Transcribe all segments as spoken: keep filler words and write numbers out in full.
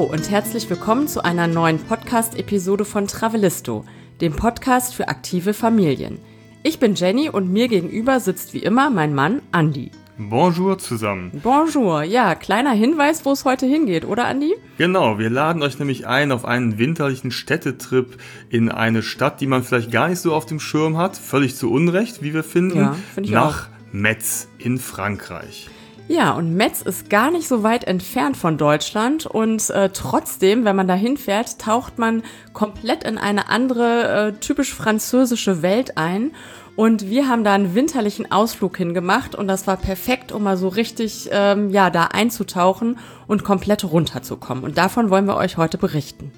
und herzlich willkommen zu einer neuen Podcast-Episode von Travelisto, dem Podcast für aktive Familien. Ich bin Jenny und mir gegenüber sitzt wie immer mein Mann Andi. Bonjour zusammen. Bonjour, ja, kleiner Hinweis, wo es heute hingeht, oder Andi? Genau, wir laden euch nämlich ein auf einen winterlichen Städtetrip in eine Stadt, die man vielleicht gar nicht so auf dem Schirm hat, völlig zu Unrecht, wie wir finden, ja, find ich nach auch. Metz in Frankreich. Ja, und Metz ist gar nicht so weit entfernt von Deutschland und äh, trotzdem, wenn man da hinfährt, taucht man komplett in eine andere, äh, typisch französische Welt ein. Und wir haben da einen winterlichen Ausflug hingemacht und das war perfekt, um mal so richtig ähm, ja, da einzutauchen und komplett runterzukommen. Und davon wollen wir euch heute berichten.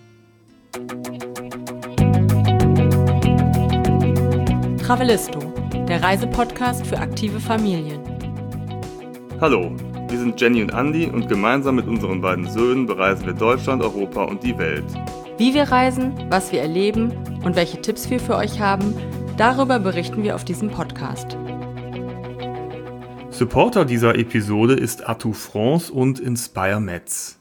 Travelisto, der Reisepodcast für aktive Familien. Hallo, wir sind Jenny und Andi und gemeinsam mit unseren beiden Söhnen bereisen wir Deutschland, Europa und die Welt. Wie wir reisen, was wir erleben und welche Tipps wir für euch haben, darüber berichten wir auf diesem Podcast. Supporter dieser Episode ist Atout France und Inspire Metz.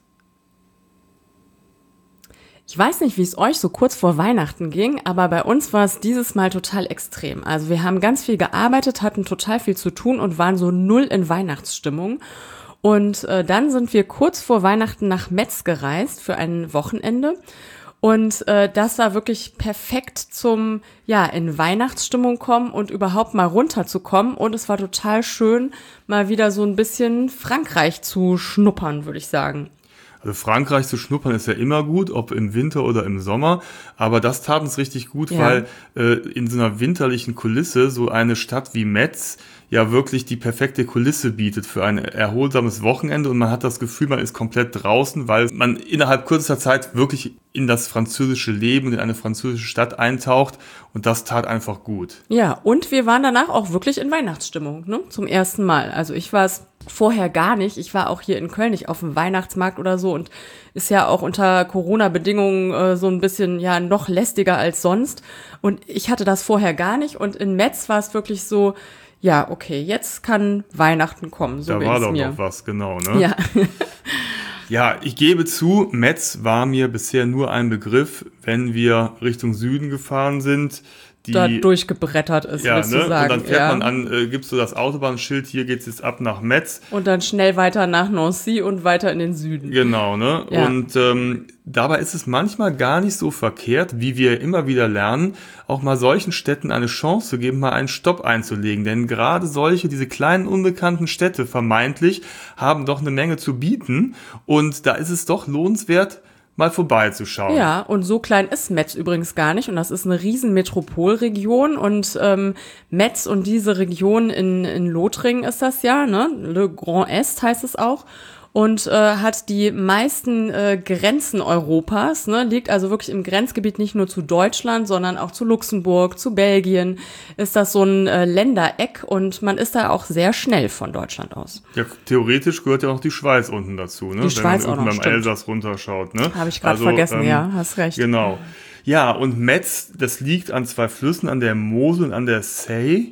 Ich weiß nicht, wie es euch so kurz vor Weihnachten ging, aber bei uns war es dieses Mal total extrem. Also wir haben ganz viel gearbeitet, hatten total viel zu tun und waren so null in Weihnachtsstimmung. Und äh, dann sind wir kurz vor Weihnachten nach Metz gereist für ein Wochenende. Und äh, das war wirklich perfekt zum, ja, in Weihnachtsstimmung kommen und überhaupt mal runterzukommen. Und es war total schön, mal wieder so ein bisschen Frankreich zu schnuppern, würde ich sagen. Also Frankreich zu schnuppern ist ja immer gut, ob im Winter oder im Sommer, aber das tat uns richtig gut, ja. weil äh, in so einer winterlichen Kulisse so eine Stadt wie Metz ja wirklich die perfekte Kulisse bietet für ein erholsames Wochenende und man hat das Gefühl, man ist komplett draußen, weil man innerhalb kürzester Zeit wirklich in das französische Leben und in eine französische Stadt eintaucht und das tat einfach gut. Ja, und wir waren danach auch wirklich in Weihnachtsstimmung, ne? Zum ersten Mal. Also ich war es vorher gar nicht. Ich war auch hier in Köln nicht auf dem Weihnachtsmarkt oder so und ist ja auch unter Corona-Bedingungen äh, so ein bisschen ja noch lästiger als sonst. Und ich hatte das vorher gar nicht und in Metz war es wirklich so, ja, okay, jetzt kann Weihnachten kommen, so da ging's war doch mir. noch was, genau, ne? Ja. Ja, ich gebe zu, Metz war mir bisher nur ein Begriff, wenn wir Richtung Süden gefahren sind. Die, da durchgebrettert ist, ja, willst ne? du sagen. Und dann fährt ja. man an, äh, gibst du das Autobahnschild, hier geht's jetzt ab nach Metz. Und dann schnell weiter nach Nancy und weiter in den Süden. Genau, ne? Ja. Und ähm, dabei ist es manchmal gar nicht so verkehrt, wie wir immer wieder lernen, auch mal solchen Städten eine Chance zu geben, mal einen Stopp einzulegen. Denn gerade solche, diese kleinen unbekannten Städte vermeintlich, haben doch eine Menge zu bieten. Und da ist es doch lohnenswert, mal vorbeizuschauen. Ja, und so klein ist Metz übrigens gar nicht und das ist eine riesen Metropolregion und ähm, Metz und diese Region in, in Lothringen ist das ja, ne? Le Grand Est heißt es auch und äh, hat die meisten äh, Grenzen Europas, ne? Liegt also wirklich im Grenzgebiet nicht nur zu Deutschland, sondern auch zu Luxemburg, zu Belgien, ist das so ein äh, Ländereck und man ist da auch sehr schnell von Deutschland aus. Ja, theoretisch gehört ja auch die Schweiz unten dazu, ne? Die Wenn Schweiz man auch noch, beim stimmt. Elsass runterschaut, ne? Habe ich gerade also, vergessen, ähm, ja, hast recht. Genau. Ja, und Metz, das liegt an zwei Flüssen, an der Mosel und an der Seille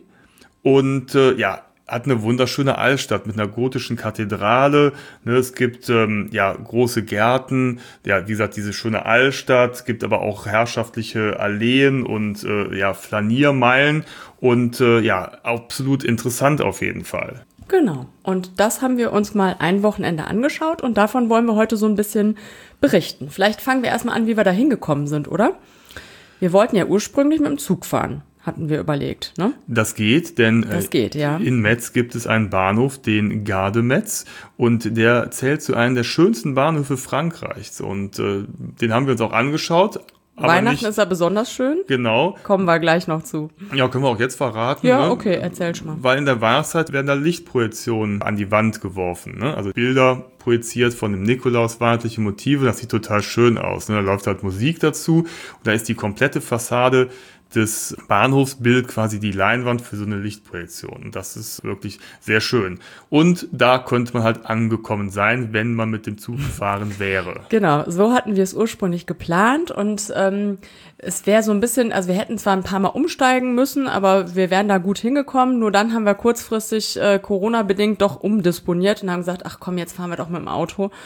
und äh, ja, hat eine wunderschöne Altstadt mit einer gotischen Kathedrale. Ne, es gibt ähm, ja große Gärten, ja wie gesagt diese schöne Altstadt. Es gibt aber auch herrschaftliche Alleen und äh, ja Flaniermeilen und äh, ja absolut interessant auf jeden Fall. Genau. Und das haben wir uns mal ein Wochenende angeschaut und davon wollen wir heute so ein bisschen berichten. Vielleicht fangen wir erstmal an, wie wir da hingekommen sind, oder? Wir wollten ja ursprünglich mit dem Zug fahren. Hatten wir überlegt, ne? Das geht, denn das geht, ja. in Metz gibt es einen Bahnhof, den Gare de Metz, und der zählt zu einem der schönsten Bahnhöfe Frankreichs. Und äh, den haben wir uns auch angeschaut. Aber Weihnachten nicht, ist ja besonders schön. Genau. Kommen wir gleich noch zu. Ja, können wir auch jetzt verraten. Ja, ne? okay, erzähl schon mal. Weil in der Weihnachtszeit werden da Lichtprojektionen an die Wand geworfen. Ne? Also Bilder projiziert von dem Nikolaus, weihnachtliche Motive. Das sieht total schön aus. Ne? Da läuft halt Musik dazu. Und da ist die komplette Fassade des Bahnhofsbild quasi die Leinwand für so eine Lichtprojektion. Und das ist wirklich sehr schön. Und da könnte man halt angekommen sein, wenn man mit dem Zug gefahren wäre. Genau, so hatten wir es ursprünglich geplant und ähm, es wäre so ein bisschen, also wir hätten zwar ein paar Mal umsteigen müssen, aber wir wären da gut hingekommen. Nur dann haben wir kurzfristig äh, Corona-bedingt doch umdisponiert und haben gesagt, ach komm, jetzt fahren wir doch mit dem Auto.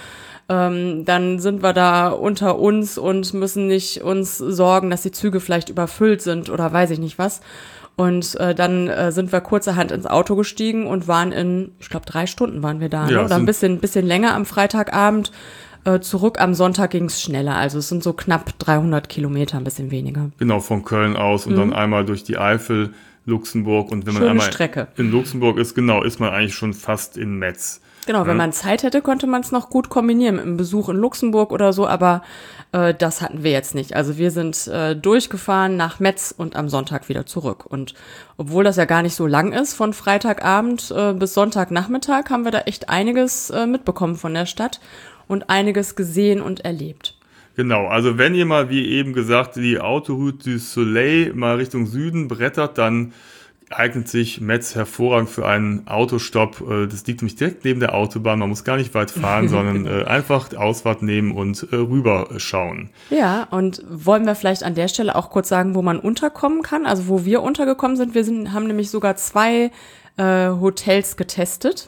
Ähm, dann sind wir da unter uns und müssen nicht uns sorgen, dass die Züge vielleicht überfüllt sind oder weiß ich nicht was. Und äh, dann äh, sind wir kurzerhand ins Auto gestiegen und waren in, ich glaube, drei Stunden waren wir da, Ja, ne? Oder ein bisschen, bisschen länger am Freitagabend. Äh, zurück am Sonntag ging es schneller. Also es sind so knapp dreihundert Kilometer, ein bisschen weniger. Genau, von Köln aus und mhm. dann einmal durch die Eifel, Luxemburg. Und wenn man Schöne einmal Strecke. in Luxemburg ist, genau, ist man eigentlich schon fast in Metz. Genau, wenn man Zeit hätte, konnte man es noch gut kombinieren mit einem Besuch in Luxemburg oder so, aber äh, das hatten wir jetzt nicht. Also wir sind äh, durchgefahren nach Metz und am Sonntag wieder zurück. Und obwohl das ja gar nicht so lang ist, von Freitagabend äh, bis Sonntagnachmittag, haben wir da echt einiges äh, mitbekommen von der Stadt und einiges gesehen und erlebt. Genau, also wenn ihr mal, wie eben gesagt, die Autoroute du Soleil mal Richtung Süden brettert, dann eignet sich Metz hervorragend für einen Autostopp. Das liegt nämlich direkt neben der Autobahn. Man muss gar nicht weit fahren, sondern äh, einfach Ausfahrt nehmen und äh, rüberschauen. Ja, und wollen wir vielleicht an der Stelle auch kurz sagen, wo man unterkommen kann? Also wo wir untergekommen sind. Wir sind, haben nämlich sogar zwei äh, Hotels getestet.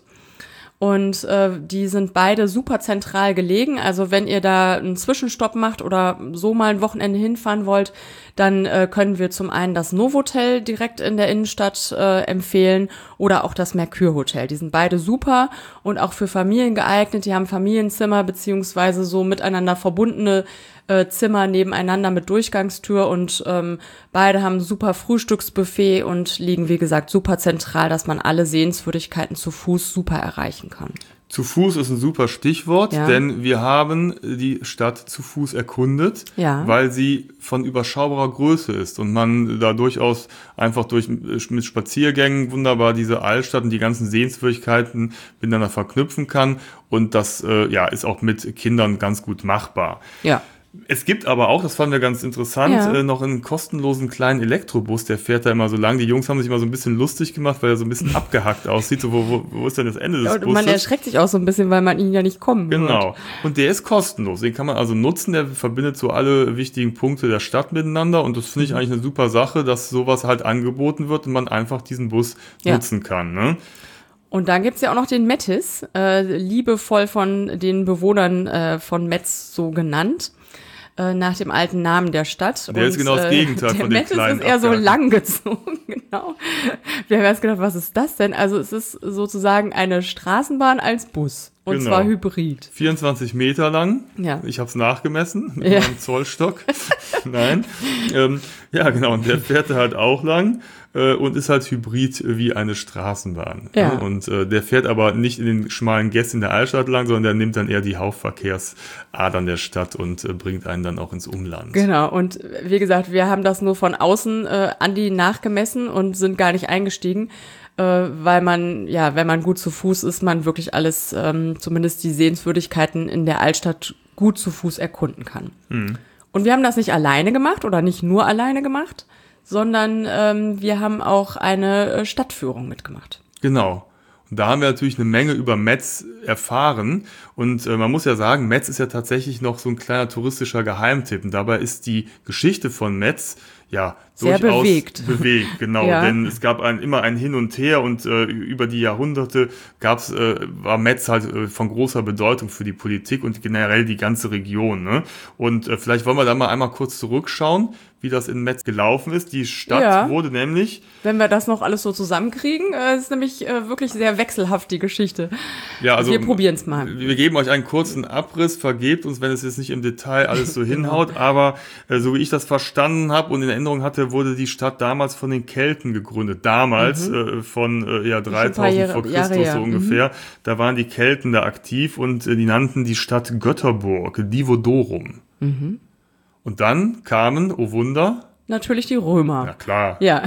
Und äh, die sind beide super zentral gelegen. Also wenn ihr da einen Zwischenstopp macht oder so mal ein Wochenende hinfahren wollt, dann äh, können wir zum einen das Novotel direkt in der Innenstadt äh, empfehlen oder auch das Mercure Hotel. Die sind beide super und auch für Familien geeignet. Die haben Familienzimmer beziehungsweise so miteinander verbundene äh, Zimmer nebeneinander mit Durchgangstür und ähm, beide haben super Frühstücksbuffet und liegen, wie gesagt, super zentral, dass man alle Sehenswürdigkeiten zu Fuß super erreichen kann. Zu Fuß ist ein super Stichwort, ja. denn wir haben die Stadt zu Fuß erkundet, ja. weil sie von überschaubarer Größe ist und man da durchaus einfach durch mit Spaziergängen wunderbar diese Altstadt und die ganzen Sehenswürdigkeiten miteinander verknüpfen kann und das äh, ja ist auch mit Kindern ganz gut machbar. Ja. Es gibt aber auch, das fanden wir ganz interessant, ja. äh, noch einen kostenlosen kleinen Elektrobus, der fährt da immer so lang. Die Jungs haben sich immer so ein bisschen lustig gemacht, weil er so ein bisschen abgehackt aussieht. So, wo, wo, wo ist denn das Ende des ja, und Busses? Man erschreckt sich auch so ein bisschen, weil man ihn ja nicht kommen hört. Genau. Und der ist kostenlos. Den kann man also nutzen. Der verbindet so alle wichtigen Punkte der Stadt miteinander. Und das finde ich mhm. eigentlich eine super Sache, dass sowas halt angeboten wird und man einfach diesen Bus ja. nutzen kann. Ne? Und dann gibt's ja auch noch den Mettis, äh, liebevoll von den Bewohnern äh, von Metz so genannt. Nach dem alten Namen der Stadt. Der und, ist genau das Gegenteil äh, von dem kleinen ist eher so langgezogen, genau. Wir haben erst gedacht, was ist das denn? Also es ist sozusagen eine Straßenbahn als Bus. Und genau. zwar Hybrid. vierundzwanzig Meter lang. Ja. Ich habe es nachgemessen mit ja. meinem Zollstock. Nein. Ähm, ja, genau. Und der fährt da halt auch lang äh, und ist halt hybrid wie eine Straßenbahn. Ja. Ne? Und äh, der fährt aber nicht in den schmalen Gässchen der Altstadt lang, sondern der nimmt dann eher die Hauptverkehrsadern der Stadt und äh, bringt einen dann auch ins Umland. Genau. Und wie gesagt, wir haben das nur von außen äh, an die nachgemessen und sind gar nicht eingestiegen. Äh, weil man, ja, wenn man gut zu Fuß ist, man wirklich alles, ähm, zumindest die Sehenswürdigkeiten in der Altstadt gut zu Fuß erkunden kann. Mhm. Und wir haben das nicht alleine gemacht oder nicht nur alleine gemacht, sondern ähm, wir haben auch eine Stadtführung mitgemacht. Genau. Und da haben wir natürlich eine Menge über Metz erfahren. Und äh, man muss ja sagen, Metz ist ja tatsächlich noch so ein kleiner touristischer Geheimtipp. Und dabei ist die Geschichte von Metz ja sehr durchaus bewegt. bewegt, genau. Ja. Denn es gab ein, immer ein Hin und Her und äh, über die Jahrhunderte gab's, äh, war Metz halt äh, von großer Bedeutung für die Politik und generell die ganze Region. Ne? Und äh, vielleicht wollen wir da mal einmal kurz zurückschauen, wie das in Metz gelaufen ist. Die Stadt ja. wurde nämlich... Wenn wir das noch alles so zusammenkriegen, äh, ist nämlich äh, wirklich sehr wechselhaft, die Geschichte. Ja, also wir probieren es mal. Wir geben euch einen kurzen Abriss, vergebt uns, wenn es jetzt nicht im Detail alles so hinhaut, genau. aber äh, so wie ich das verstanden habe und in Erinnerung hatte, wurde die Stadt damals von den Kelten gegründet. Damals, mhm. äh, von äh, ja, dreitausend Jahre, vor Christus Jahre, ja. so ungefähr. Mhm. Da waren die Kelten da aktiv und äh, die nannten die Stadt Götterburg, Divodorum. Mhm. Und dann kamen, oh Wunder... Natürlich die Römer. Ja, klar. Ja,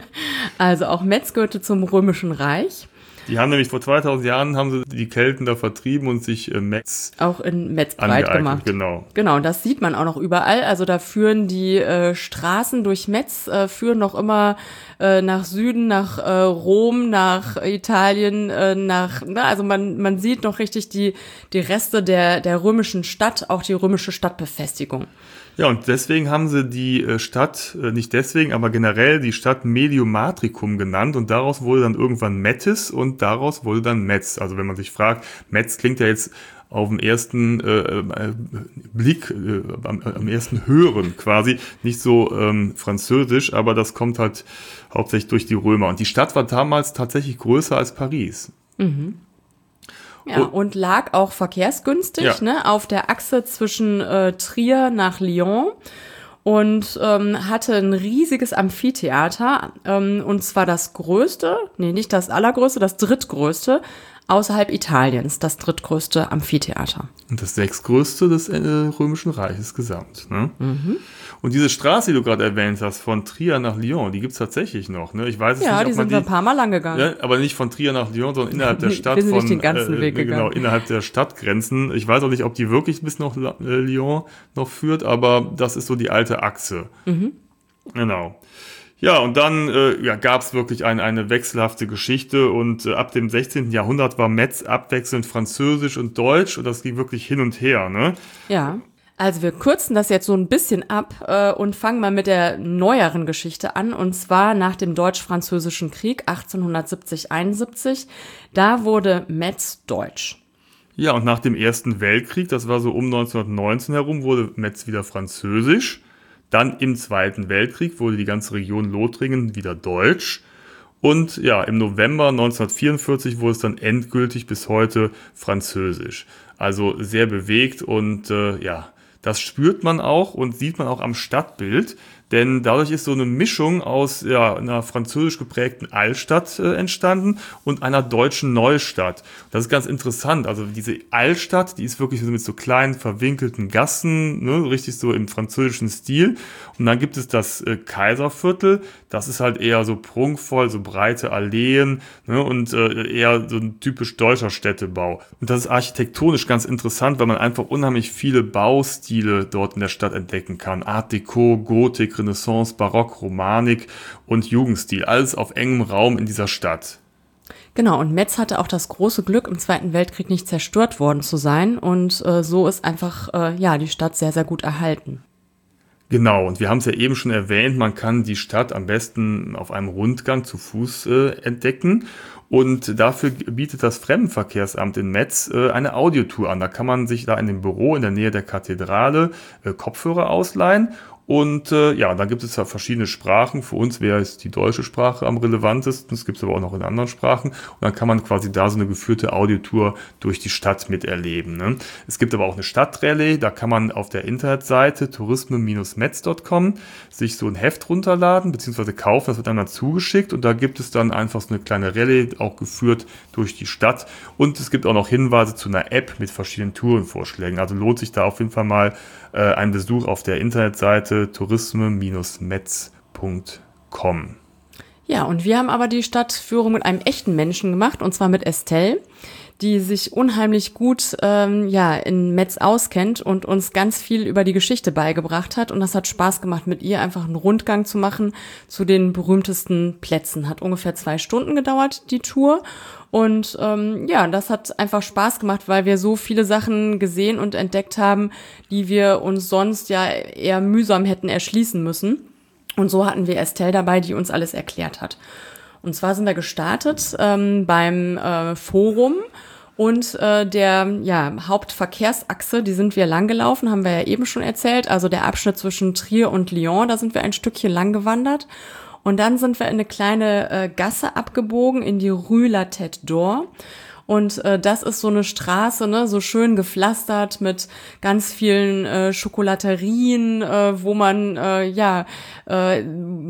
also auch Metz gehörte zum Römischen Reich. Die haben nämlich vor zweitausend Jahren haben sie die Kelten da vertrieben und sich äh, Metz auch in Metz breit gemacht. Genau. Genau, und das sieht man auch noch überall. Also da führen die äh, Straßen durch Metz, äh, führen noch immer äh, nach Süden, nach äh, Rom, nach Italien, äh, nach, na, also man man sieht noch richtig die die Reste der der römischen Stadt, auch die römische Stadtbefestigung. Ja, und deswegen haben sie die Stadt, nicht deswegen, aber generell die Stadt Medium Matricum genannt und daraus wurde dann irgendwann Mettis und daraus wurde dann Metz. Also wenn man sich fragt, Metz klingt ja jetzt auf den ersten äh, äh, Blick, äh, am, am ersten Hören quasi nicht so ähm, französisch, aber das kommt halt hauptsächlich durch die Römer. Und die Stadt war damals tatsächlich größer als Paris. Mhm. Ja, und, und lag auch verkehrsgünstig, ja. ne, auf der Achse zwischen äh, Trier nach Lyon. Und ähm, hatte ein riesiges Amphitheater, ähm, und zwar das größte, nee, nicht das allergrößte, das drittgrößte außerhalb Italiens, das drittgrößte Amphitheater. Und das sechstgrößte des äh, Römischen Reiches gesamt. Ne? Mhm. Und diese Straße, die du gerade erwähnt hast, von Trier nach Lyon, die gibt's tatsächlich noch. Ne? Ich weiß es ja, nicht, die ob man sind wir ein paar Mal lang gegangen. Ja, aber nicht von Trier nach Lyon, sondern innerhalb der Stadt. Wir sind von, nicht den ganzen äh, Weg gegangen. Genau, innerhalb der Stadtgrenzen. Ich weiß auch nicht, ob die wirklich bis nach äh, Lyon noch führt, aber das ist so die alte Achse. Mhm. Genau. Ja, und dann äh, ja, gab es wirklich ein, eine wechselhafte Geschichte und äh, ab dem sechzehnten. Jahrhundert war Metz abwechselnd Französisch und Deutsch und das ging wirklich hin und her, ne? Ja, also wir kürzen das jetzt so ein bisschen ab äh, und fangen mal mit der neueren Geschichte an, und zwar nach dem Deutsch-Französischen Krieg achtzehnhundertsiebzig einundsiebzig, da wurde Metz deutsch. Ja, und nach dem Ersten Weltkrieg, das war so um neunzehnhundertneunzehn herum, wurde Metz wieder französisch. Dann im Zweiten Weltkrieg wurde die ganze Region Lothringen wieder deutsch. Und ja, im November neunzehnhundertvierundvierzig wurde es dann endgültig bis heute französisch. Also sehr bewegt und äh, ja, das spürt man auch und sieht man auch am Stadtbild. Denn dadurch ist so eine Mischung aus ja, einer französisch geprägten Altstadt äh, entstanden und einer deutschen Neustadt. Das ist ganz interessant. Also diese Altstadt, die ist wirklich so mit so kleinen verwinkelten Gassen, ne, richtig so im französischen Stil. Und dann gibt es das äh, Kaiserviertel. Das ist halt eher so prunkvoll, so breite Alleen, ne, und äh, eher so ein typisch deutscher Städtebau. Und das ist architektonisch ganz interessant, weil man einfach unheimlich viele Baustile dort in der Stadt entdecken kann. Art Deco, Gotik, Renaissance, Barock, Romanik und Jugendstil. Alles auf engem Raum in dieser Stadt. Genau, und Metz hatte auch das große Glück, im Zweiten Weltkrieg nicht zerstört worden zu sein. Und äh, so ist einfach äh, ja die Stadt sehr, sehr gut erhalten. Genau, und wir haben es ja eben schon erwähnt, man kann die Stadt am besten auf einem Rundgang zu Fuß äh, entdecken. Und dafür bietet das Fremdenverkehrsamt in Metz äh, eine Audiotour an. Da kann man sich da in dem Büro in der Nähe der Kathedrale äh, Kopfhörer ausleihen. Und äh, ja, dann gibt es ja verschiedene Sprachen. Für uns wäre es die deutsche Sprache am relevantesten. Es gibt es aber auch noch in anderen Sprachen. Und dann kann man quasi da so eine geführte Audiotour durch die Stadt miterleben. Ne? Es gibt aber auch eine Stadtrallye. Da kann man auf der Internetseite tourisme Bindestrich metz Punkt com sich so ein Heft runterladen bzw. kaufen. Das wird einem dann zugeschickt. Und da gibt es dann einfach so eine kleine Rallye, auch geführt durch die Stadt. Und es gibt auch noch Hinweise zu einer App mit verschiedenen Tourenvorschlägen. Also lohnt sich da auf jeden Fall mal äh, ein Besuch auf der Internetseite tourisme Bindestrich metz Punkt com. Ja, und wir haben aber die Stadtführung mit einem echten Menschen gemacht, und zwar mit Estelle, die sich unheimlich gut ähm, ja in Metz auskennt und uns ganz viel über die Geschichte beigebracht hat. Und das hat Spaß gemacht, mit ihr einfach einen Rundgang zu machen zu den berühmtesten Plätzen. Hat ungefähr zwei Stunden gedauert, die Tour. Und ähm, ja, das hat einfach Spaß gemacht, weil wir so viele Sachen gesehen und entdeckt haben, die wir uns sonst ja eher mühsam hätten erschließen müssen. Und so hatten wir Estelle dabei, die uns alles erklärt hat. Und zwar sind wir gestartet ähm, beim äh, Forum und äh, der ja, Hauptverkehrsachse, die sind wir lang gelaufen, haben wir ja eben schon erzählt. Also der Abschnitt zwischen Trier und Lyon, da sind wir ein Stückchen lang gewandert. Und dann sind wir in eine kleine äh, Gasse abgebogen in die Rue La Tête d'Or. Und äh, das ist so eine Straße, ne, so schön gepflastert mit ganz vielen äh, Schokolaterien, äh, wo man äh, ja äh,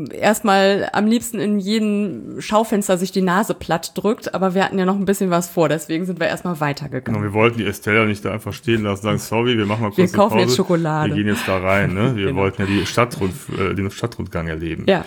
erstmal am liebsten in jedem Schaufenster sich die Nase platt drückt. Aber wir hatten ja noch ein bisschen was vor, deswegen sind wir erstmal weitergegangen. Genau, wir wollten die Estelle nicht da einfach stehen lassen, sagen, sorry, wir machen mal kurz eine Wir kaufen Pause. Jetzt Schokolade. Wir gehen jetzt da rein, ne? Wir Genau. wollten ja die Stadtrund, äh, den Stadtrundgang erleben. Ja.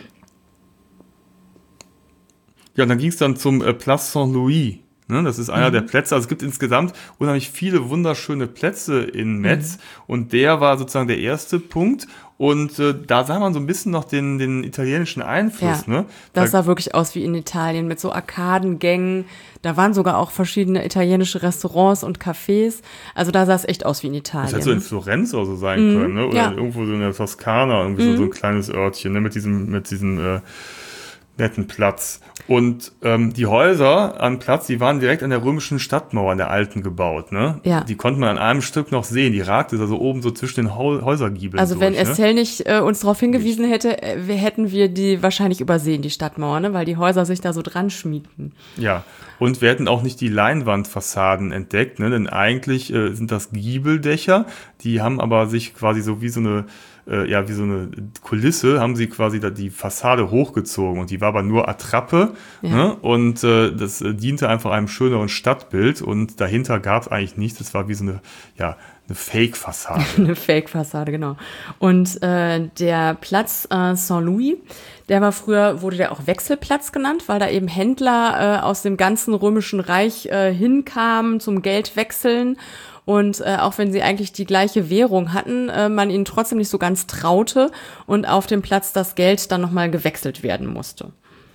Ja, und dann ging es dann zum äh, Place Saint-Louis. Ne, das ist einer mhm. der Plätze. Also es gibt insgesamt unheimlich viele wunderschöne Plätze in Metz. Mhm. Und der war sozusagen der erste Punkt. Und äh, da sah man so ein bisschen noch den, den italienischen Einfluss. Ja, ne? Das da, sah wirklich aus wie in Italien mit so Arkadengängen. Da waren sogar auch verschiedene italienische Restaurants und Cafés. Also da sah es echt aus wie in Italien. Das hätte so in Florenz oder so sein mhm. können. Ne? Oder ja. irgendwo so in der Toskana. Irgendwie mhm. so, so ein kleines Örtchen, ne? mit diesem, mit diesem äh, netten Platz. Und ähm, die Häuser am Platz, die waren direkt an der römischen Stadtmauer, an der alten, gebaut. Ne? Ja. Die konnte man an einem Stück noch sehen. Die ragte also oben so zwischen den Hau- Häusergiebeln Also wenn durch, ne? Estelle nicht äh, uns darauf hingewiesen hätte, äh, wir hätten wir die wahrscheinlich übersehen, die Stadtmauer, ne? Weil die Häuser sich da so dran schmiegten. Ja, und wir hätten auch nicht die Leinwandfassaden entdeckt, ne? Denn eigentlich äh, sind das Giebeldächer, die haben aber sich quasi so wie so eine äh, ja, wie so eine Kulisse, haben sie quasi da die Fassade hochgezogen und die war aber nur Attrappe, Ja. ne? Und äh, das äh, diente einfach einem schöneren Stadtbild und dahinter gab es eigentlich nichts, das war wie so eine, ja, eine Fake-Fassade. Eine Fake-Fassade, genau. Und äh, der Platz äh, Saint-Louis, der war früher, wurde der auch Wechselplatz genannt, weil da eben Händler äh, aus dem ganzen Römischen Reich äh, hinkamen zum Geldwechseln. Und äh, auch wenn sie eigentlich die gleiche Währung hatten, äh, man ihnen trotzdem nicht so ganz traute und auf dem Platz das Geld dann nochmal gewechselt werden musste.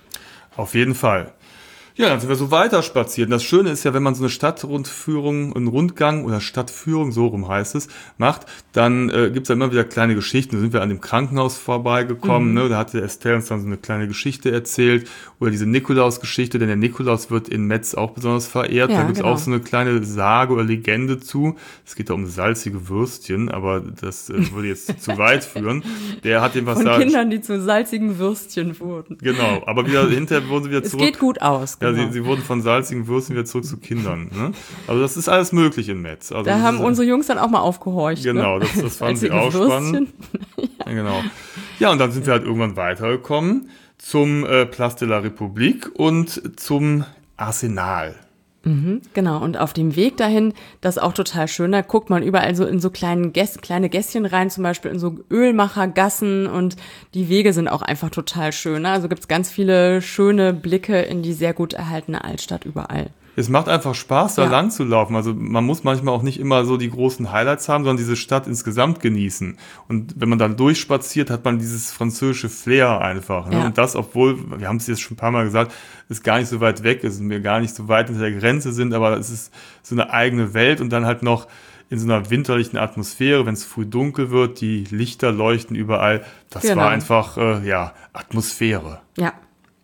Auf jeden Fall. Ja, dann sind wir so weiter spaziert. Und das Schöne ist ja, wenn man so eine Stadtrundführung, einen Rundgang oder Stadtführung, so rum heißt es, macht, dann äh, gibt's ja immer wieder kleine Geschichten. Da sind wir an dem Krankenhaus vorbeigekommen, Mhm. ne? Da hatte Estelle uns dann so eine kleine Geschichte erzählt. Oder diese Nikolaus-Geschichte, denn der Nikolaus wird in Metz auch besonders verehrt. Ja, Da gibt's genau. auch so eine kleine Sage oder Legende zu. Es geht da um salzige Würstchen, aber das äh, würde jetzt zu weit führen. Der hat dem was Von da... Kindern, die zu salzigen Würstchen wurden. Genau, aber wieder hinterher wurden sie wieder Es zurück... geht gut aus. Ja, Genau. sie, sie wurden von salzigen Würsten wieder zurück zu Kindern. Ne? Also das ist alles möglich in Metz. Also Da das haben ist, unsere Jungs dann auch mal aufgehorcht. Genau, ne? das, das fanden sie Salzige auch spannend. Würstchen. Ja, genau. Ja, und dann sind wir halt irgendwann weitergekommen zum äh, Place de la République und zum Arsenal. Genau, und auf dem Weg dahin, das ist auch total schön, da guckt man überall so in so kleinen Gäs kleine Gässchen rein, zum Beispiel in so Ölmachergassen, und die Wege sind auch einfach total schön. Ne? Also gibt's ganz viele schöne Blicke in die sehr gut erhaltene Altstadt überall. Es macht einfach Spaß, da Ja. lang zu laufen. Also man muss manchmal auch nicht immer so die großen Highlights haben, sondern diese Stadt insgesamt genießen. Und wenn man dann durchspaziert, hat man dieses französische Flair einfach. Ne? Ja. Und das, obwohl, wir haben es jetzt schon ein paar Mal gesagt, es gar nicht so weit weg ist und wir gar nicht so weit hinter der Grenze sind, aber es ist so eine eigene Welt und dann halt noch in so einer winterlichen Atmosphäre, wenn es früh dunkel wird, die Lichter leuchten überall. Das Genau. war einfach, äh, ja, Atmosphäre. Ja.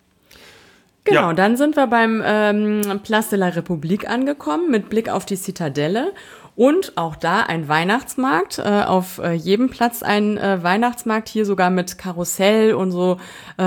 Genau, Ja. dann sind wir beim ähm, Place de la République angekommen, mit Blick auf die Zitadelle. Und auch da ein Weihnachtsmarkt, äh, auf äh, jedem Platz ein äh, Weihnachtsmarkt, hier sogar mit Karussell und so äh,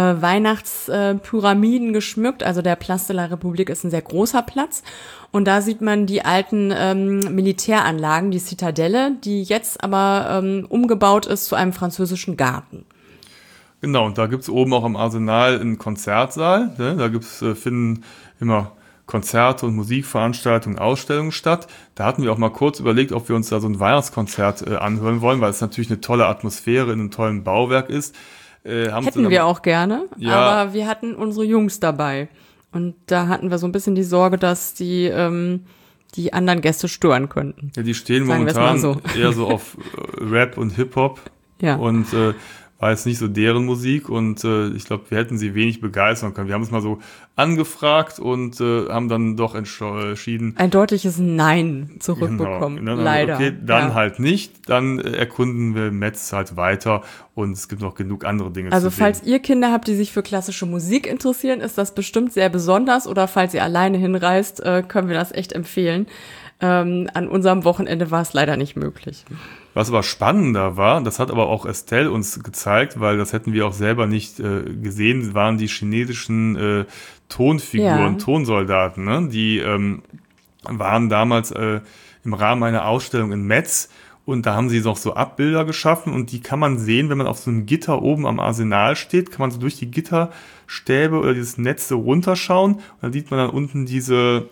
Weihnachtspyramiden geschmückt. Also der Place de la République ist ein sehr großer Platz. Und da sieht man die alten ähm, Militäranlagen, die Zitadelle, die jetzt aber ähm, umgebaut ist zu einem französischen Garten. Genau, und da gibt's oben auch am Arsenal einen Konzertsaal. Ne? Da gibt's, äh, finden immer Konzerte und Musikveranstaltungen, Ausstellungen statt. Da hatten wir auch mal kurz überlegt, ob wir uns da so ein Weihnachtskonzert äh, anhören wollen, weil es natürlich eine tolle Atmosphäre in einem tollen Bauwerk ist. Äh, haben Hätten sie wir dann- auch gerne, Ja. aber wir hatten unsere Jungs dabei. Und da hatten wir so ein bisschen die Sorge, dass die ähm, die anderen Gäste stören könnten. Ja, die stehen Sagen wir's momentan mal so. eher so auf äh, Rap und Hip-Hop. Ja. Und äh, war jetzt nicht so deren Musik und äh, ich glaube, wir hätten sie wenig begeistern können. Wir haben es mal so angefragt und äh, haben dann doch entsch- entschieden, Ein deutliches Nein zurückbekommen, Genau. Dann, leider. Okay, dann ja. halt nicht. Dann äh, erkunden wir Metz halt weiter und es gibt noch genug andere Dinge Also zu falls sehen. ihr Kinder habt, die sich für klassische Musik interessieren, ist das bestimmt sehr besonders. Oder falls ihr alleine hinreist, äh, können wir das echt empfehlen. Ähm, an unserem Wochenende war es leider nicht möglich. Was aber spannender war, das hat aber auch Estelle uns gezeigt, weil das hätten wir auch selber nicht äh, gesehen, waren die chinesischen äh, Tonfiguren, Ja. Tonsoldaten. Ne? Die ähm, waren damals äh, im Rahmen einer Ausstellung in Metz und da haben sie noch so Abbilder geschaffen und die kann man sehen, wenn man auf so einem Gitter oben am Arsenal steht, kann man so durch die Gitterstäbe oder dieses Netz so runterschauen und dann sieht man dann unten diese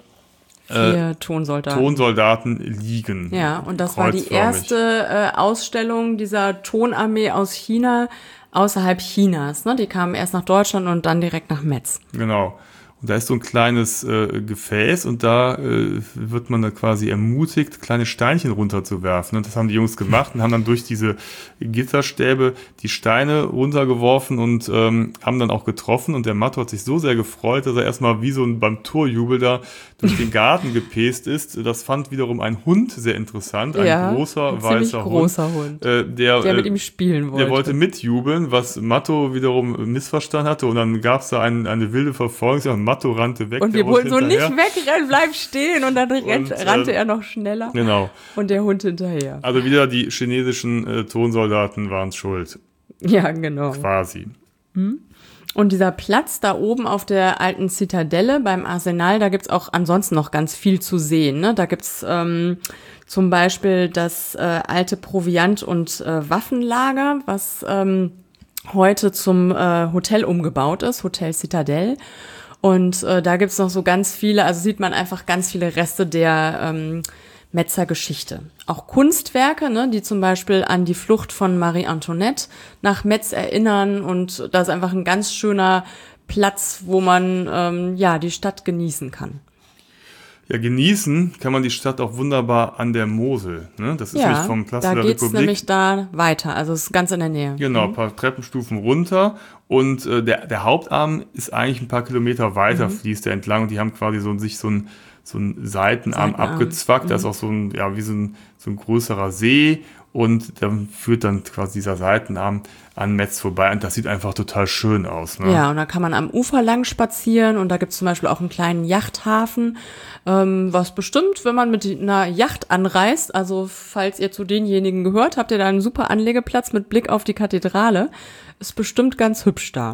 Vier Tonsoldaten. Tonsoldaten liegen. Ja, und das war die kreuzförmig. erste äh, Ausstellung dieser Tonarmee aus China außerhalb Chinas. Ne? Die kamen erst nach Deutschland und dann direkt nach Metz. Genau. Und da ist so ein kleines äh, Gefäß und da äh, wird man da quasi ermutigt, kleine Steinchen runterzuwerfen. Und das haben die Jungs gemacht und haben dann durch diese Gitterstäbe die Steine runtergeworfen und ähm, haben dann auch getroffen. Und der Matto hat sich so sehr gefreut, dass er erstmal wie so ein beim Torjubel da durch den Garten gepäst ist. Das fand wiederum ein Hund sehr interessant, ein ja, großer, ein weißer großer Hund, Hund äh, der, der mit äh, ihm spielen wollte. Der wollte mitjubeln, was Matto wiederum missverstanden hatte. Und dann gab es da ein, eine wilde Verfolgung und Matto rannte weg. Und wir wollten so nicht wegrennen, bleib stehen. Und dann rennt, und, rannte äh, er noch schneller. Genau. Und der Hund hinterher. Also wieder die chinesischen äh, Tonsoldaten waren schuld. Ja, genau. Quasi. Und dieser Platz da oben auf der alten Zitadelle beim Arsenal, da gibt's auch ansonsten noch ganz viel zu sehen. Ne? Da gibt's ähm, zum Beispiel das äh, alte Proviant- und äh, Waffenlager, was ähm, heute zum äh, Hotel umgebaut ist, Hotel Citadel. Und äh, da gibt's noch so ganz viele, also sieht man einfach ganz viele Reste der ähm, Metzer Geschichte. Auch Kunstwerke, ne, die zum Beispiel an die Flucht von Marie Antoinette nach Metz erinnern. Und da ist einfach ein ganz schöner Platz, wo man ähm, ja die Stadt genießen kann. Ja, genießen kann man die Stadt auch wunderbar an der Mosel. Ne? Das ist ja, nicht vom Platz da der geht's Republik. Nämlich da weiter, also es ist ganz in der Nähe. Genau, ein paar Treppenstufen runter und äh, der, der Hauptarm ist eigentlich ein paar Kilometer weiter, mhm. fließt der entlang und die haben quasi so sich so ein so ein Seitenarm, Seitenarm. abgezwackt, mhm. da ist auch so ein, ja, wie so ein, so ein größerer See und dann führt dann quasi dieser Seitenarm an Metz vorbei und das sieht einfach total schön aus. Ne? Ja, und da kann man am Ufer lang spazieren und da gibt's zum Beispiel auch einen kleinen Yachthafen, ähm, was bestimmt, wenn man mit einer Yacht anreist, also falls ihr zu denjenigen gehört, habt ihr da einen super Anlegeplatz mit Blick auf die Kathedrale, ist bestimmt ganz hübsch da.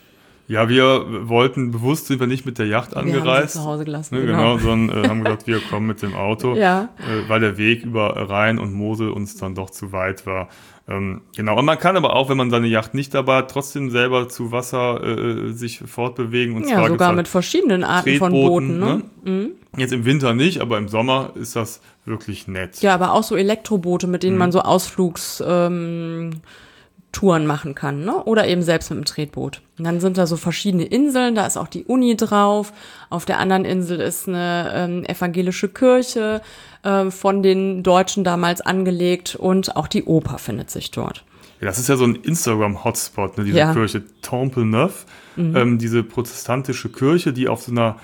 Ja, wir wollten, bewusst sind wir nicht mit der Yacht angereist. Wir haben sie zu Hause gelassen. Ne, genau, sondern äh, haben gesagt, wir kommen mit dem Auto, ja. äh, weil der Weg über Rhein und Mosel uns dann doch zu weit war. Ähm, genau, und man kann aber auch, wenn man seine Yacht nicht dabei hat, trotzdem selber zu Wasser äh, sich fortbewegen. Und ja, zwar sogar halt mit verschiedenen Arten von Booten. Ne? Ne? Mhm. Jetzt im Winter nicht, aber im Sommer ist das wirklich nett. Ja, aber auch so Elektroboote, mit denen mhm. man so Ausflugs... Ähm, Touren machen kann, ne? Oder eben selbst mit dem Tretboot. Und dann sind da so verschiedene Inseln, da ist auch die Uni drauf, auf der anderen Insel ist eine ähm, evangelische Kirche äh, von den Deutschen damals angelegt und auch die Oper findet sich dort. Ja, das ist ja so ein Instagram-Hotspot, ne? Diese ja. Kirche Temple Neuf, mhm. ähm, diese protestantische Kirche, die auf so einer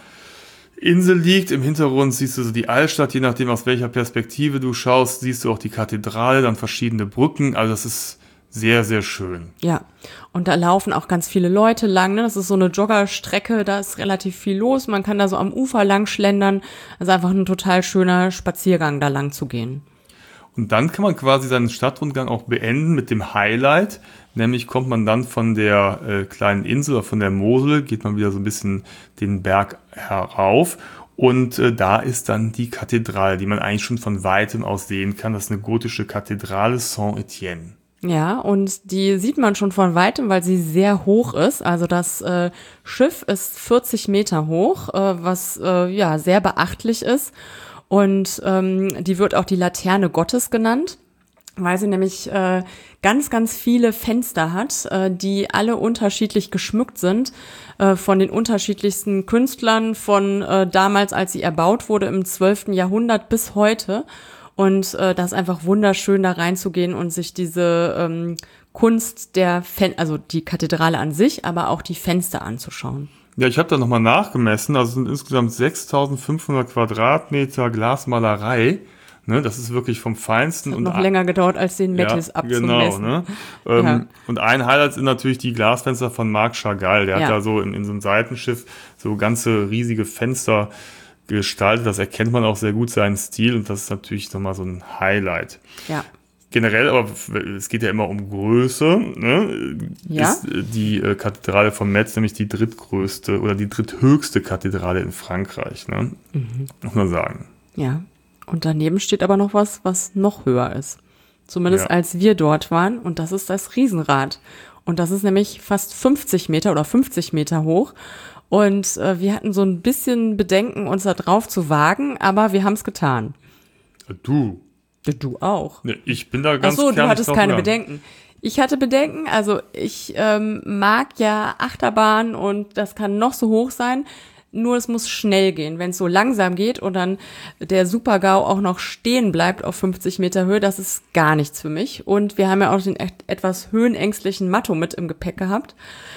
Insel liegt. Im Hintergrund siehst du so die Altstadt, je nachdem aus welcher Perspektive du schaust, siehst du auch die Kathedrale, dann verschiedene Brücken, also das ist sehr, sehr schön. Ja, und da laufen auch ganz viele Leute lang. Ne? Das ist so eine Joggerstrecke, da ist relativ viel los. Man kann da so am Ufer lang schlendern. Das ist einfach ein total schöner Spaziergang, da lang zu gehen. Und dann kann man quasi seinen Stadtrundgang auch beenden mit dem Highlight. Nämlich kommt man dann von der äh, kleinen Insel oder von der Mosel, geht man wieder so ein bisschen den Berg herauf. Und äh, da ist dann die Kathedrale, die man eigentlich schon von weitem aus sehen kann. Das ist eine gotische Kathedrale Saint-Étienne. Ja, und die sieht man schon von weitem, weil sie sehr hoch ist. Also das äh, Schiff ist vierzig Meter hoch, äh, was äh, ja sehr beachtlich ist. Und ähm, die wird auch die Laterne Gottes genannt, weil sie nämlich äh, ganz, ganz viele Fenster hat, äh, die alle unterschiedlich geschmückt sind, äh, von den unterschiedlichsten Künstlern, von äh, damals, als sie erbaut wurde, im zwölften Jahrhundert bis heute. Und äh, das ist einfach wunderschön, da reinzugehen und sich diese ähm, Kunst der, Fen- also die Kathedrale an sich, aber auch die Fenster anzuschauen. Ja, ich habe da nochmal nachgemessen, also es sind insgesamt sechstausendfünfhundert Quadratmeter Glasmalerei. Ne, das ist wirklich vom Feinsten. Das hat und noch ein, länger gedauert, als den Metis ja, abzumessen. Genau, ne? ähm, ja. Und ein Highlight sind natürlich die Glasfenster von Marc Chagall. Der ja. hat da so in, in so einem Seitenschiff so ganze riesige Fenster gestaltet. Das erkennt man auch sehr gut, seinen Stil. Und das ist natürlich nochmal so ein Highlight. Ja. Generell, aber es geht ja immer um Größe, ne? Ja? Ist die äh, Kathedrale von Metz nämlich die drittgrößte oder die dritthöchste Kathedrale in Frankreich, ne? Mhm. Muss man sagen. Ja. Und daneben steht aber noch was, was noch höher ist. Zumindest ja. als wir dort waren. Und das ist das Riesenrad. Und das ist nämlich fast fünfzig Meter oder fünfzig Meter hoch. Und äh, wir hatten so ein bisschen Bedenken, uns da drauf zu wagen, aber wir haben es getan. Du? Du auch. Nee, ich bin da ganz Ach so, du hattest keine gegangen. Bedenken. Ich hatte Bedenken, also ich ähm, mag ja Achterbahn und das kann noch so hoch sein. nur es muss schnell gehen. Wenn es so langsam geht und dann der Super-GAU auch noch stehen bleibt auf fünfzig Meter Höhe, das ist gar nichts für mich. Und wir haben ja auch den etwas höhenängstlichen Matto mit im Gepäck gehabt.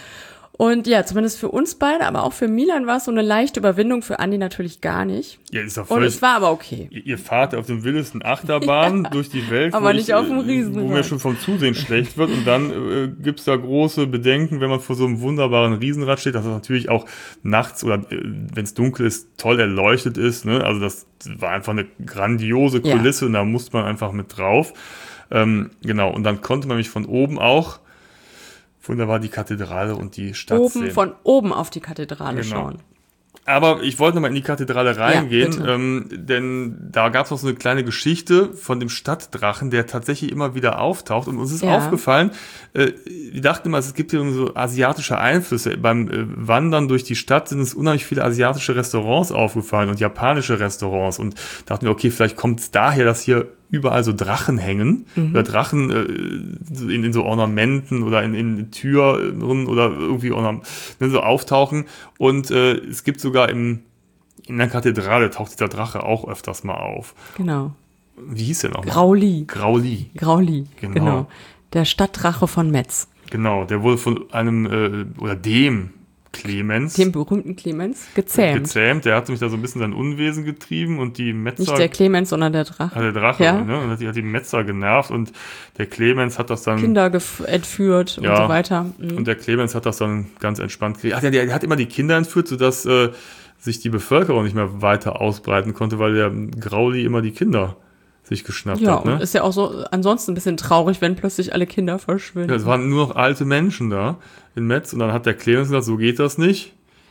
Und ja, zumindest für uns beide, aber auch für Milan war es so eine leichte Überwindung, für Andi natürlich gar nicht. Ja, ist doch und völlig, es war aber okay. Ihr, ihr fahrt auf den wildesten Achterbahnen ja, durch die Welt. Aber nicht ich, auf dem Riesenrad. Wo mir schon vom Zusehen schlecht wird. Und dann äh, gibt's da große Bedenken, wenn man vor so einem wunderbaren Riesenrad steht, dass es natürlich auch nachts oder äh, wenn es dunkel ist, toll erleuchtet ist. Ne? Also das war einfach eine grandiose Kulisse ja. und da musste man einfach mit drauf. Ähm, genau, und dann konnte man mich von oben auch wunderbar die Kathedrale und die Stadt oben, sehen. Von oben auf die Kathedrale genau. schauen. Aber ich wollte nochmal in die Kathedrale reingehen, ja, ähm, denn da gab es noch so eine kleine Geschichte von dem Stadtdrachen, der tatsächlich immer wieder auftaucht. Und uns ist ja. aufgefallen, äh, wir dachten immer, es gibt hier so asiatische Einflüsse. Beim äh, Wandern durch die Stadt sind uns unheimlich viele asiatische Restaurants aufgefallen und japanische Restaurants. Und dachten wir, okay, vielleicht kommt es daher, dass hier überall so Drachen hängen, mhm. oder Drachen äh, in, in so Ornamenten oder in, in Türen oder irgendwie Ornam- so auftauchen. Und äh, es gibt sogar im, in der Kathedrale taucht dieser Drache auch öfters mal auf. Genau. Wie hieß der nochmal? Grauli. Grauli. Grauli, genau. genau. Der Stadtdrache von Metz. Genau, der wurde von einem, äh, oder dem Clemens. Dem berühmten Clemens, gezähmt. Gezähmt, der hat mich da so ein bisschen sein Unwesen getrieben und die Metzer... Nicht der Clemens, sondern der Drache. Ah, der Drache, ja. ne? Und hat die, hat die Metzer genervt und der Clemens hat das dann... Kinder gef- entführt ja, und so weiter. Mhm. Und der Clemens hat das dann ganz entspannt gekriegt. Ach, der, der hat immer die Kinder entführt, sodass äh, sich die Bevölkerung nicht mehr weiter ausbreiten konnte, weil der Grauli immer die Kinder sich geschnappt ja, hat. Ja, ne? Und ist ja auch so ansonsten ein bisschen traurig, wenn plötzlich alle Kinder verschwinden. Ja, es waren nur noch alte Menschen da in Metz und dann hat der Clemens gesagt, so geht das nicht.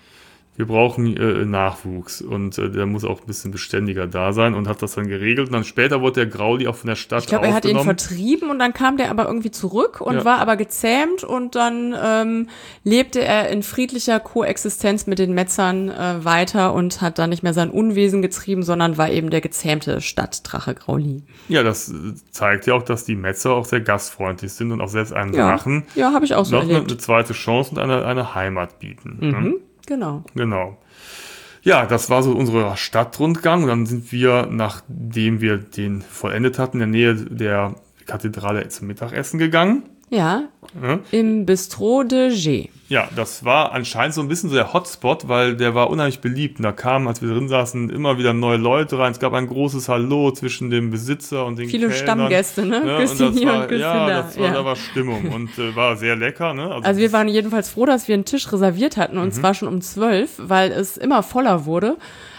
Wir brauchen äh, Nachwuchs und äh, der muss auch ein bisschen beständiger da sein und hat das dann geregelt. Und dann später wurde der Grauli auch von der Stadt aufgenommen. Ich glaube, er hat ihn vertrieben und dann kam der aber irgendwie zurück und ja. war aber gezähmt und dann ähm, lebte er in friedlicher Koexistenz mit den Metzern äh, weiter und hat dann nicht mehr sein Unwesen getrieben, sondern war eben der gezähmte Stadtdrache Grauli. Ja, das zeigt ja auch, dass die Metzer auch sehr gastfreundlich sind und auch selbst einem ja. Drachen ja, hab ich auch so noch erlebt. Eine, eine zweite Chance und eine, eine Heimat bieten. Mhm. Ne? Genau. Genau. Ja, das war so unser Stadtrundgang und dann sind wir, nachdem wir den vollendet hatten, in der Nähe der Kathedrale zum Mittagessen gegangen. Ja, ja. Im Bistro de G. Ja, das war anscheinend so ein bisschen so der Hotspot, weil der war unheimlich beliebt. Und da kamen, als wir drin saßen, immer wieder neue Leute rein. Es gab ein großes Hallo zwischen dem Besitzer und den Viele Kellnern. Stammgäste, ne? Ja, Küsschen und das hier war, und Küsschen ja, da. das war, ja, da war Stimmung und äh, war sehr lecker. Ne? Also, also wir waren jedenfalls froh, dass wir einen Tisch reserviert hatten und mhm. zwar schon um zwölf, weil es immer voller wurde.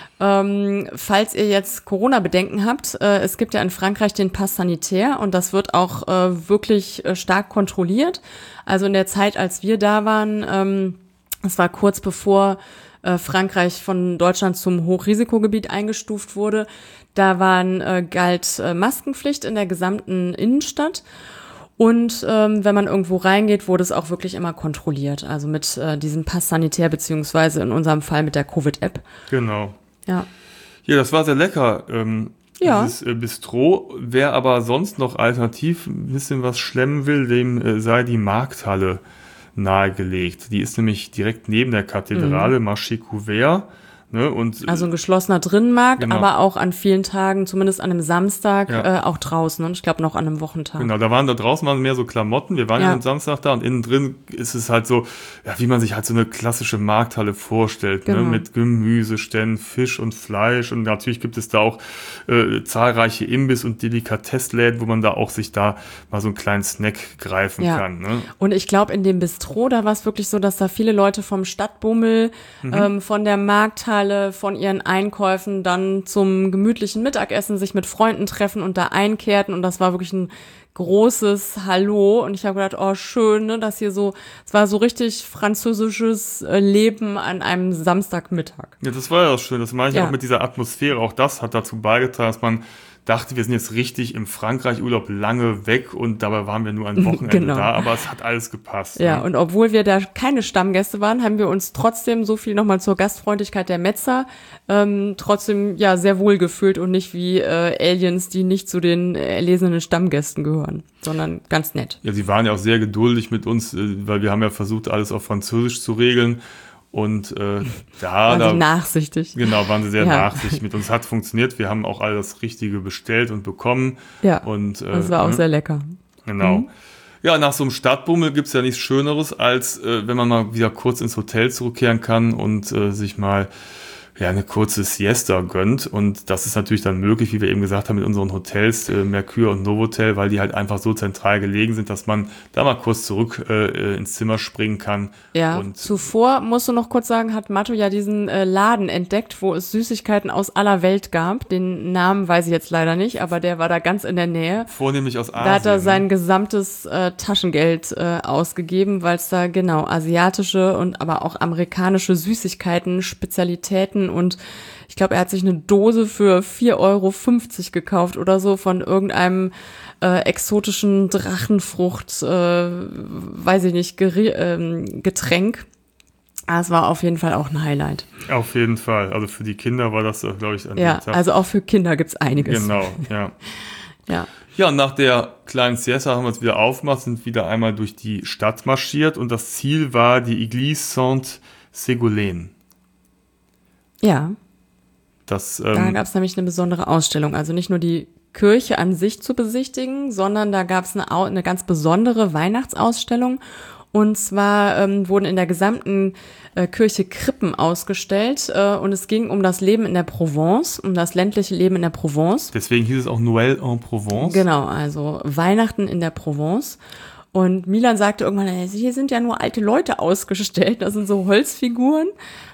Ähm, falls ihr jetzt Corona-Bedenken habt, äh, es gibt ja in Frankreich den Pass Sanitaire und das wird auch äh, wirklich äh, stark kontrolliert. Also in der Zeit, als wir da waren, ähm, es war kurz bevor äh, Frankreich von Deutschland zum Hochrisikogebiet eingestuft wurde, da waren, äh, galt äh, Maskenpflicht in der gesamten Innenstadt. Und ähm, wenn man irgendwo reingeht, wurde es auch wirklich immer kontrolliert. Also mit äh, diesem Pass Sanitaire beziehungsweise in unserem Fall mit der Covid-App. Genau. Ja. Ja, das war sehr lecker, ähm, ja. dieses äh, Bistro. Wer aber sonst noch alternativ ein bisschen was schlemmen will, dem äh, sei die Markthalle nahegelegt. Die ist nämlich direkt neben der Kathedrale, mhm. Marché Couvert. Ne, und, also ein geschlossener Drinnenmarkt, genau. aber auch an vielen Tagen, zumindest an einem Samstag, ja. äh, auch draußen. Und ich glaube noch an einem Wochentag. Genau, da waren da draußen waren mehr so Klamotten. Wir waren ja am Samstag da und innen drin ist es halt so, ja, wie man sich halt so eine klassische Markthalle vorstellt, genau. ne, mit Gemüseständen, Fisch und Fleisch. Und natürlich gibt es da auch äh, zahlreiche Imbiss- und Delikatessläden, wo man da auch sich da mal so einen kleinen Snack greifen ja. kann. Ne? Und ich glaube, in dem Bistro, da war es wirklich so, dass da viele Leute vom Stadtbummel, mhm. ähm, von der Markthalle, von ihren Einkäufen dann zum gemütlichen Mittagessen sich mit Freunden treffen und da einkehrten und das war wirklich ein großes Hallo und ich habe gedacht, oh schön, ne, dass hier so, es war so richtig französisches Leben an einem Samstagmittag. Ja, das war ja schön, das meine ich ja. auch mit dieser Atmosphäre, auch das hat dazu beigetragen, dass man dachte, wir sind jetzt richtig im Frankreich-Urlaub lange weg und dabei waren wir nur ein Wochenende genau. da, aber es hat alles gepasst. Ja, ne? Und obwohl wir da keine Stammgäste waren, haben wir uns trotzdem so viel nochmal zur Gastfreundlichkeit der Metzer ähm, trotzdem ja sehr wohl gefühlt und nicht wie äh, Aliens, die nicht zu den erlesenen Stammgästen gehören, sondern ganz nett. Ja, sie waren ja auch sehr geduldig mit uns, äh, weil wir haben ja versucht, alles auf Französisch zu regeln. Und äh, da, Waren da sie nachsichtig. genau, waren sie sehr Ja. nachsichtig mit uns. Hat funktioniert. Wir haben auch alles Richtige bestellt und bekommen. Ja, Und äh, das war auch ne? sehr lecker. Genau. Mhm. Ja, nach so einem Stadtbummel gibt's ja nichts Schöneres, als äh, wenn man mal wieder kurz ins Hotel zurückkehren kann und äh, sich mal ja eine kurze Siesta gönnt. Und das ist natürlich dann möglich, wie wir eben gesagt haben, mit unseren Hotels, äh, Mercure und Novotel, weil die halt einfach so zentral gelegen sind, dass man da mal kurz zurück äh, ins Zimmer springen kann. Ja, Und zuvor, musst du noch kurz sagen, hat Matto ja diesen äh, Laden entdeckt, wo es Süßigkeiten aus aller Welt gab. Den Namen weiß ich jetzt leider nicht, aber der war da ganz in der Nähe. vornehmlich aus Asien. Da hat er sein ne? gesamtes äh, Taschengeld äh, ausgegeben, weil es da genau asiatische und aber auch amerikanische Süßigkeiten, Spezialitäten und ich glaube, er hat sich eine Dose für vier Euro fünfzig gekauft oder so von irgendeinem äh, exotischen Drachenfrucht, äh, weiß ich nicht, Geri- ähm, Getränk. Ah, es war auf jeden Fall auch ein Highlight. Auf jeden Fall. Also für die Kinder war das, glaube ich, an Ja, dem Tag. also auch für Kinder gibt's einiges. Genau, ja. Ja. Ja, und nach der kleinen Siesta haben wir uns wieder aufgemacht, sind wieder einmal durch die Stadt marschiert und das Ziel war die Église Sainte-Ségolène. Ja. Das, Da ähm, gab es nämlich eine besondere Ausstellung. Also nicht nur die Kirche an sich zu besichtigen, sondern da gab es eine, Au- eine ganz besondere Weihnachtsausstellung. Und zwar ähm, wurden in der gesamten äh, Kirche Krippen ausgestellt. Äh, und es ging um das Leben in der Provence, um das ländliche Leben in der Provence. deswegen hieß es auch Noël en Provence. Genau, also Weihnachten in der Provence. Und Milan sagte irgendwann, "Äh, hier sind ja nur alte Leute ausgestellt. Das sind so Holzfiguren.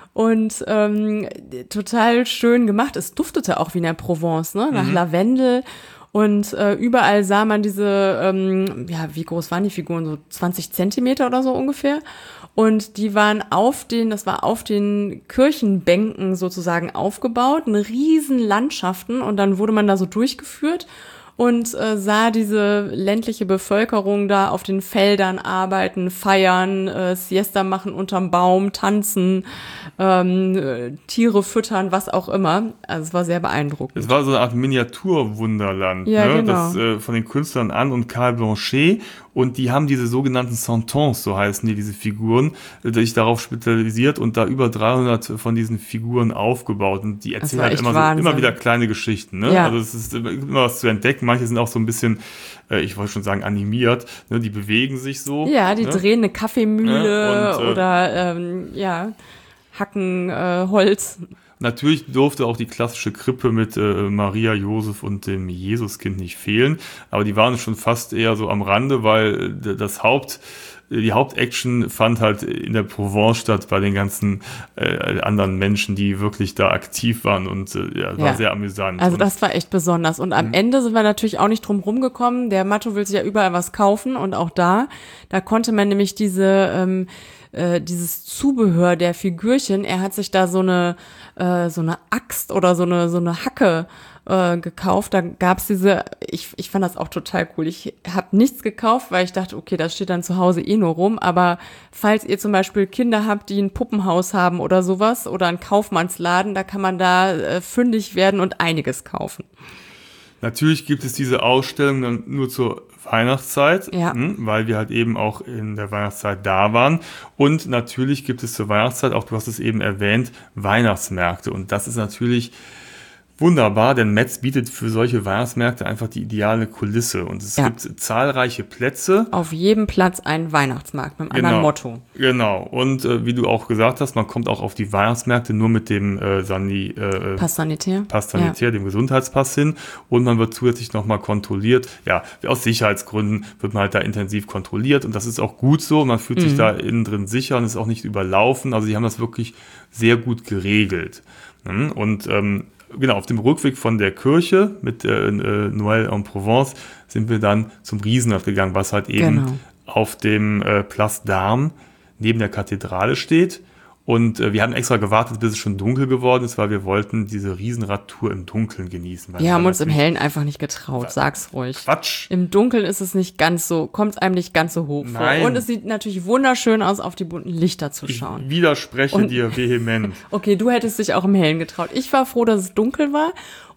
Und ähm, total schön gemacht. Es duftete auch wie in der Provence, ne? Nach Mhm. Lavendel. Und äh, überall sah man diese, ähm, ja, wie groß waren die Figuren? So zwanzig Zentimeter oder so ungefähr. Und die waren auf den, das war auf den Kirchenbänken sozusagen aufgebaut, eine riesen Landschaften. Und dann wurde man da so durchgeführt und äh, sah diese ländliche Bevölkerung da auf den Feldern arbeiten, feiern, äh, Siesta machen unterm Baum, tanzen, ähm, äh, Tiere füttern, was auch immer. Also es war sehr beeindruckend. Es war so eine Art Miniaturwunderland, Ja, ne? genau. Das äh, von den Künstlern Anne und Karl Blanchet. Und die haben diese sogenannten Santons, so heißen die, diese Figuren, äh, sich darauf spezialisiert und da über dreihundert von diesen Figuren aufgebaut. Und die erzählen war halt echt immer, so, Wahnsinn. immer wieder kleine Geschichten. Ne? Ja. Also es ist immer immer was zu entdecken. Manche sind auch so ein bisschen, äh, ich wollte schon sagen, animiert. Ne? Die bewegen sich so. Ja, die ne? drehen eine Kaffeemühle Ja, und, äh, oder ähm, ja, hacken äh, Holz. Natürlich durfte auch die klassische Krippe mit äh, Maria, Josef und dem Jesuskind nicht fehlen, aber die waren schon fast eher so am Rande, weil äh, das Haupt, die Hauptaction fand halt in der Provence statt bei den ganzen äh, anderen Menschen, die wirklich da aktiv waren und äh, ja, war Ja. sehr amüsant. Also und, das war echt besonders. Und am Ende sind wir natürlich auch nicht drum rumgekommen. Der Matto will sich ja überall was kaufen und auch da, da konnte man nämlich diese ähm, äh, dieses Zubehör der Figürchen, er hat sich da so eine äh, so eine Axt oder so eine so eine Hacke äh, gekauft. Da gab's diese, ich ich fand das auch total cool. Ich habe nichts gekauft, weil ich dachte, okay, das steht dann zu Hause eh nur rum. Aber falls ihr zum Beispiel Kinder habt, die ein Puppenhaus haben oder sowas oder einen Kaufmannsladen, da kann man da äh, fündig werden und einiges kaufen. Natürlich gibt es diese Ausstellung dann nur zur Weihnachtszeit, Ja. mh, weil wir halt eben auch in der Weihnachtszeit da waren. Und natürlich gibt es zur Weihnachtszeit, auch du hast es eben erwähnt, Weihnachtsmärkte. Und das ist natürlich wunderbar, denn Metz bietet für solche Weihnachtsmärkte einfach die ideale Kulisse. Und es Ja. gibt zahlreiche Plätze. Auf jedem Platz ein Weihnachtsmarkt mit einem anderen Genau. Motto. Genau. Und äh, wie du auch gesagt hast, man kommt auch auf die Weihnachtsmärkte nur mit dem äh, Sani, äh, Pass sanitär. Pass sanitär, dem Gesundheitspass hin, und man wird zusätzlich nochmal kontrolliert. Ja, aus Sicherheitsgründen wird man halt da intensiv kontrolliert und das ist auch gut so. Man fühlt sich da innen drin sicher und ist auch nicht überlaufen. Also die haben das wirklich sehr gut geregelt. Mhm. Und ähm, genau, auf dem Rückweg von der Kirche mit äh, äh, Noël en Provence sind wir dann zum Riesenrad gegangen, was halt eben Genau. auf dem äh, Place d'Armes neben der Kathedrale steht. Und äh, wir haben extra gewartet, bis es schon dunkel geworden ist, weil wir wollten diese Riesenradtour im Dunkeln genießen. Weil Wir haben uns im natürlich- Hellen einfach nicht getraut, sag's ruhig. Quatsch. Im Dunkeln ist es nicht ganz so, kommt es einem nicht ganz so hoch Nein. vor. Und es sieht natürlich wunderschön aus, auf die bunten Lichter zu Ich schauen. widerspreche Und- dir vehement. Okay, du hättest dich auch im Hellen getraut. Ich war froh, dass es dunkel war.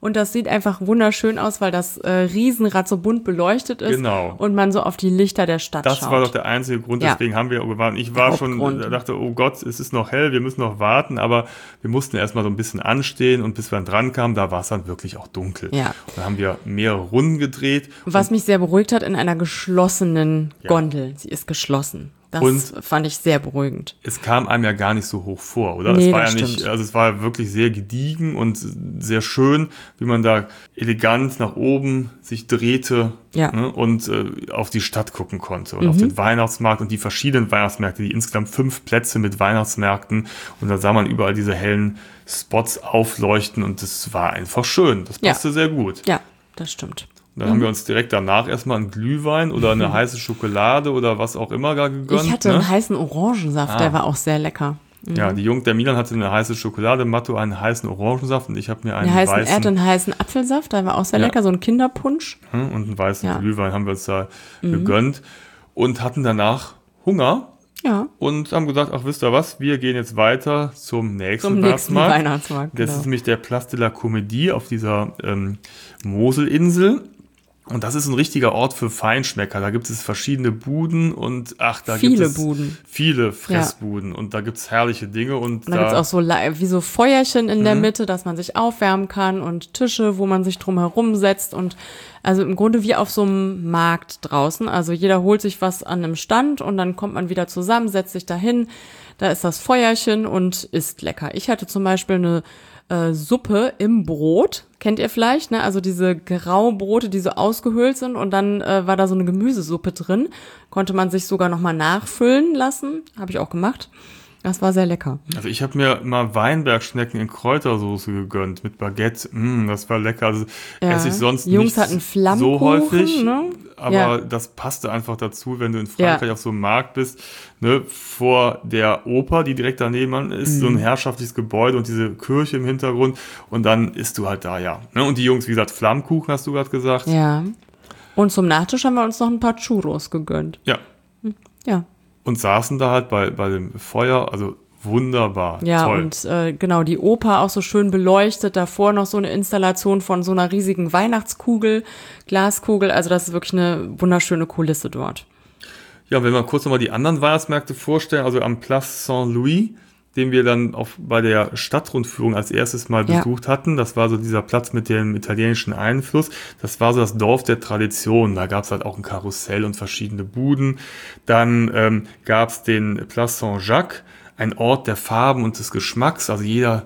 und das sieht einfach wunderschön aus, weil das äh, Riesenrad so bunt beleuchtet ist Genau. und man so auf die Lichter der Stadt Das schaut. war doch der einzige Grund, Ja. deswegen haben wir gewartet. Ich war schon, Hauptgrund. dachte, oh Gott, es ist noch hell, wir müssen noch warten, aber wir mussten erstmal so ein bisschen anstehen und bis wir dann dran kamen, da war es dann wirklich auch dunkel. Ja. Da haben wir mehrere Runden gedreht. Was mich sehr beruhigt hat, in einer geschlossenen Ja. Gondel. Sie ist geschlossen. Das Und- fand ich sehr beruhigend. Es kam einem ja gar nicht so hoch vor, oder? Nee, es war das ja nicht, stimmt. also es war wirklich sehr gediegen und sehr schön, wie man da elegant nach oben sich drehte Ja. ne, und äh, auf die Stadt gucken konnte und auf den Weihnachtsmarkt und die verschiedenen Weihnachtsmärkte, die insgesamt fünf Plätze mit Weihnachtsmärkten und da sah man überall diese hellen Spots aufleuchten und das war einfach schön. Das Ja. passte sehr gut. Ja, das stimmt. Und dann haben wir uns direkt danach erstmal einen Glühwein oder eine heiße Schokolade oder was auch immer da gegönnt. Ich hatte ne? einen heißen Orangensaft, Ah. der war auch sehr lecker. Ja, die Jung, der Milan hatte eine heiße Schokolade, Matto einen heißen Orangensaft und ich habe mir einen Der heißen, er weißen hatte einen heißen Apfelsaft, der war auch sehr Ja. lecker, so ein Kinderpunsch. hm, und einen weißen Ja. Mhm. Glühwein haben wir uns da gegönnt und hatten danach Hunger Ja, und haben gesagt, ach wisst ihr was, wir gehen jetzt weiter zum nächsten zum nächsten Weihnachtsmarkt. Weihnachtsmarkt. Das Genau. ist nämlich der Place de la Comédie auf dieser ähm, Moselinsel. Und das ist ein richtiger Ort für Feinschmecker. Da gibt es verschiedene Buden und ach, da Viele gibt es Buden. viele Fressbuden und da gibt es herrliche Dinge. Und Und da gibt's auch so li- wie so Feuerchen in der Mitte, dass man sich aufwärmen kann und Tische, wo man sich drum herum setzt und also im Grunde wie auf so einem Markt draußen. Also jeder holt sich was an einem Stand und dann kommt man wieder zusammen, setzt sich dahin. Da ist das Feuerchen und isst lecker. Ich hatte zum Beispiel eine äh, Suppe im Brot. Kennt ihr vielleicht, ne? Also diese Graubrote, die so ausgehöhlt sind und dann äh, war da so eine Gemüsesuppe drin. Konnte man sich sogar nochmal nachfüllen lassen. Habe ich auch gemacht. Das war sehr lecker. Also ich habe mir mal Weinbergschnecken in Kräutersoße gegönnt mit Baguette. Mm, das war lecker. Also Ja. esse ich sonst Die Jungs nicht hatten so Flammkuchen, häufig, ne? aber Ja. das passte einfach dazu, wenn du in Frankreich Ja. auf so einem Markt bist, ne, vor der Oper, die direkt daneben ist, Mhm. so ein herrschaftliches Gebäude und diese Kirche im Hintergrund und dann isst du halt da, ja. Ne? Und die Jungs, wie gesagt, Flammkuchen hast du gerade gesagt. Ja. Und zum Nachtisch haben wir uns noch ein paar Churros gegönnt. Ja. Ja. Und saßen da halt bei, bei dem Feuer, also wunderbar, Ja, toll. und äh, genau, die Oper auch so schön beleuchtet. Davor noch so eine Installation von so einer riesigen Weihnachtskugel, Glaskugel. Also das ist wirklich eine wunderschöne Kulisse dort. Ja, wenn wir kurz nochmal die anderen Weihnachtsmärkte vorstellen, also am Place Saint-Louis, den wir dann auf, bei der Stadtrundführung als erstes Mal Ja. besucht hatten. Das war so dieser Platz mit dem italienischen Einfluss. Das war so das Dorf der Tradition. Da gab es halt auch ein Karussell und verschiedene Buden. Dann ähm, gab es den Place Saint-Jacques, ein Ort der Farben und des Geschmacks. Also jeder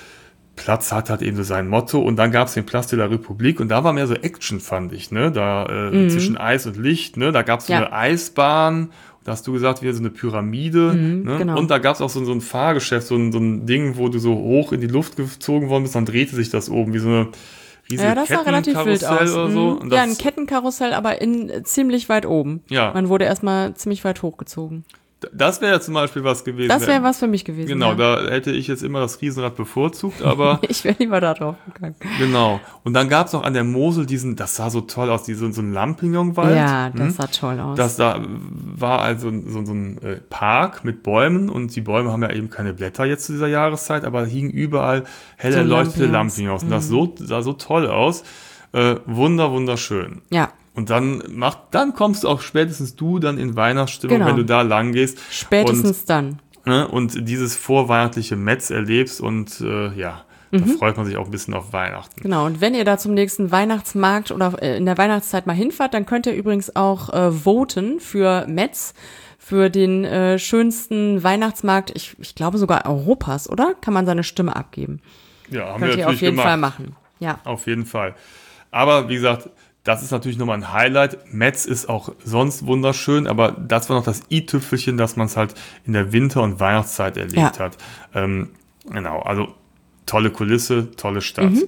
Platz hat halt eben so sein Motto. Und dann gab es den Place de la République und da war mehr so Action, fand ich, ne? Da äh, zwischen Eis und Licht, ne? Da gab es so Ja. eine Eisbahn. Da hast du gesagt, wieder so eine Pyramide. ne? genau. Und da gab es auch so, so ein Fahrgeschäft, so ein, so ein Ding, wo du so hoch in die Luft gezogen worden bist, dann drehte sich das oben wie so eine riesige Ja, das sah relativ wild Kettenkarussell aus. oder so. Mhm. Und Ja, das, ein Kettenkarussell, aber in äh, ziemlich weit oben. Ja. Man wurde erstmal ziemlich weit hochgezogen. das wäre ja zum Beispiel was gewesen. Das wäre was für mich gewesen. Genau, ja. da hätte ich jetzt immer das Riesenrad bevorzugt, aber Ich wäre lieber da drauf gegangen. genau. Und dann gab es noch an der Mosel diesen, das sah so toll aus, diesen, so ein Lampignonwald. Ja, das Hm? sah toll aus. Das da war also so, so ein äh, Park mit Bäumen und die Bäume haben ja eben keine Blätter jetzt zu dieser Jahreszeit, aber hingen überall hell So erleuchtete Lampignons. Lampignons. Und das so, sah so toll aus. Äh, wunder, wunderschön. ja, Und dann macht, dann kommst du auch spätestens du dann in Weihnachtsstimmung, Genau. wenn du da lang gehst. spätestens dann. Und, ne, und dieses vorweihnachtliche Metz erlebst und äh, ja, da freut man sich auch ein bisschen auf Weihnachten. Genau, und wenn ihr da zum nächsten Weihnachtsmarkt oder äh, in der Weihnachtszeit mal hinfahrt, dann könnt ihr übrigens auch äh, voten für Metz, für den äh, schönsten Weihnachtsmarkt, ich, ich glaube sogar Europas, oder? Kann man seine Stimme abgeben. Ja, haben Könnt wir ihr auf natürlich jeden gemacht. Fall machen. Ja, Auf jeden Fall. Aber wie gesagt, das ist natürlich nochmal ein Highlight. Metz ist auch sonst wunderschön, aber das war noch das i-Tüpfelchen, dass man es halt in der Winter- und Weihnachtszeit erlebt Ja. hat. Ähm, genau, also tolle Kulisse, tolle Stadt. Mhm.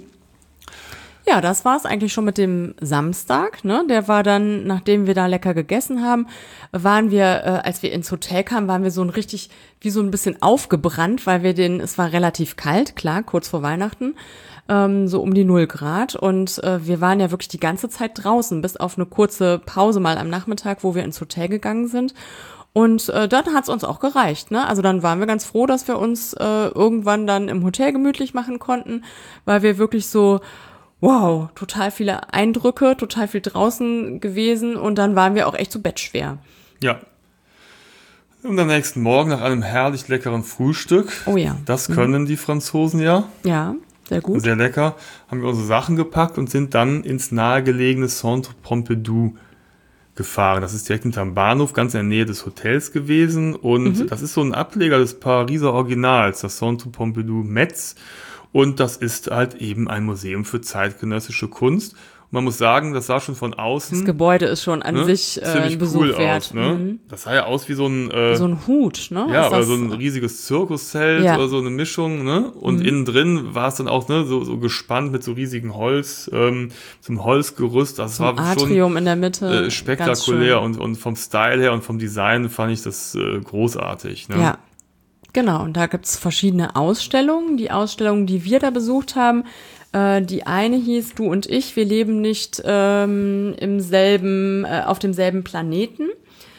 Ja, das war's eigentlich schon mit dem Samstag, ne? Der war dann, nachdem wir da lecker gegessen haben, waren wir, äh, als wir ins Hotel kamen, waren wir so ein richtig, wie so ein bisschen aufgebrannt, weil wir den, es war relativ kalt, klar, kurz vor Weihnachten, ähm, so um die null Grad und äh, wir waren ja wirklich die ganze Zeit draußen, bis auf eine kurze Pause mal am Nachmittag, wo wir ins Hotel gegangen sind. Und äh, dann hat's uns auch gereicht, ne? Also dann waren wir ganz froh, dass wir uns äh, irgendwann dann im Hotel gemütlich machen konnten, weil wir wirklich so wow, total viele Eindrücke, total viel draußen gewesen und dann waren wir auch echt so bettschwer. Ja. Und am nächsten Morgen nach einem herrlich leckeren Frühstück, Oh ja. das können die Franzosen ja, Ja, sehr gut. sehr lecker, haben wir unsere Sachen gepackt und sind dann ins nahegelegene Centre Pompidou gefahren. Das ist direkt hinterm Bahnhof, ganz in der Nähe des Hotels gewesen und mhm. das ist so ein Ableger des Pariser Originals, das Centre Pompidou Metz, und das ist halt eben ein Museum für zeitgenössische Kunst. Und man muss sagen, das sah schon von außen... Das Gebäude ist schon an ne, sich äh, ein Besuch cool wert. aus, ne? Mhm. Das sah ja aus wie so ein... Äh, so ein Hut, ne? Ja, ist oder das, so ein riesiges Zirkuszelt ja. oder so eine Mischung, ne? Und mhm. innen drin war es dann auch, ne, so, so gespannt mit so riesigen Holz, ähm, zum Holzgerüst. Das so war Atrium schon in der Mitte. Äh, spektakulär und, und vom Style her und vom Design fand ich das äh, großartig, ne? Ja, genau. Und da gibt's verschiedene Ausstellungen. Die Ausstellung, die wir da besucht haben, äh, die eine hieß Du und ich, wir leben nicht ähm, im selben, äh, auf demselben Planeten.